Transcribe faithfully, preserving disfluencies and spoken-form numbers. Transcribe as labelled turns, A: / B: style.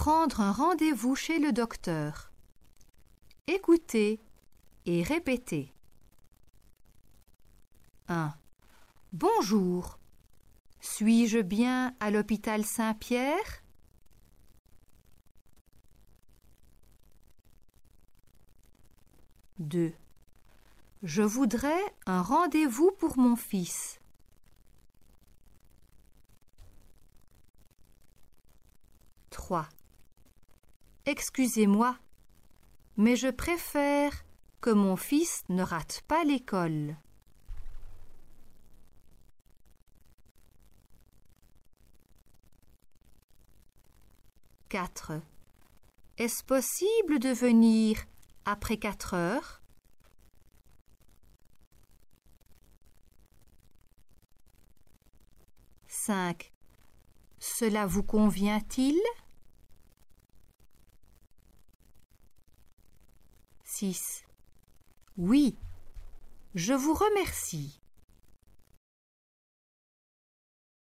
A: prendre un rendez-vous chez le docteur. Écoutez et répétez. un. Bonjour. Suis-je bien à l'hôpital Saint-Pierre? deux. Je voudrais un rendez-vous pour mon fils. trois. Excusez-moi, mais je préfère que mon fils ne rate pas l'école. quatre. Est-ce possible de venir après quatre heures? cinq. Cela vous convient-il? six. Oui, je vous remercie.